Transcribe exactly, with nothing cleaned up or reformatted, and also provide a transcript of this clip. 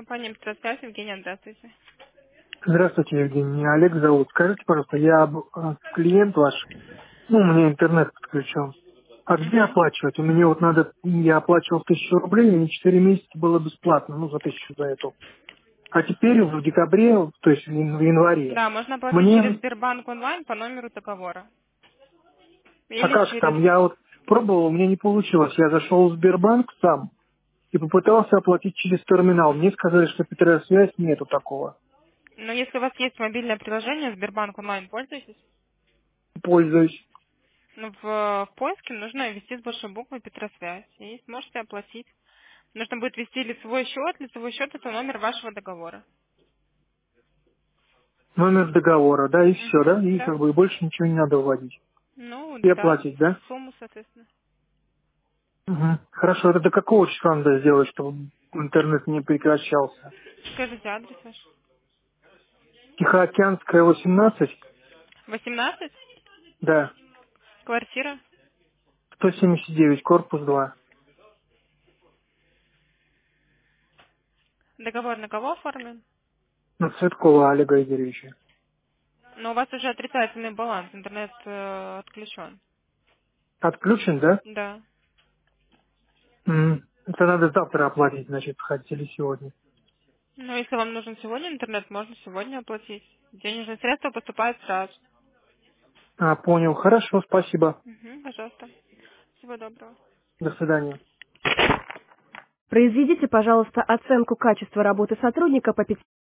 Компания «Петросвязь», Евгения, здравствуйте. Здравствуйте, Евгений. Меня Олег зовут. Скажите, пожалуйста, я об- э, клиент ваш, ну, у меня интернет подключен. А где Угу. оплачивать? У меня вот надо, я оплачивал тысячу рублей, мне четыре месяца было бесплатно, ну, за тысячу за эту. А теперь в декабре, то есть в ян- в январе, Да, можно оплатить через мне, Сбербанк онлайн по номеру договора. а Или как через... там, я вот пробовал, у меня не получилось. Я зашел в Сбербанк сам и попытался оплатить через терминал. Мне сказали, что Петросвязь нету такого. Но если у вас есть мобильное приложение Сбербанк онлайн, пользуетесь? Пользуюсь. Ну, в, в поиске нужно ввести с большой буквы «Петросвязь» и сможете оплатить. Нужно будет ввести лицевой счет. Лицевой счет– это номер вашего договора. Номер договора, да, и все, да? Угу, И да. как бы больше ничего не надо вводить. Ну, И да, оплатить, да? сумму, соответственно. Мгм. Хорошо, это до какого числа надо сделать, чтобы интернет не прекращался? Скажите адрес ваш. Тихоокеанская, восемнадцать, восемнадцать? да, Квартира? сто семьдесят девять, корпус два. Договор на кого оформлен? На Цветкова Олега Игоревича. Но у вас уже отрицательный баланс, интернет э, отключен. Отключен, да? Да. Мгм. Это надо завтра оплатить, значит, хотели сегодня. Ну, если вам нужен сегодня интернет, можно сегодня оплатить. Денежные средства поступают сразу. А, понял. Хорошо, спасибо. Угу, пожалуйста. Всего доброго. До свидания. Произведите, пожалуйста, оценку качества работы сотрудника по пяти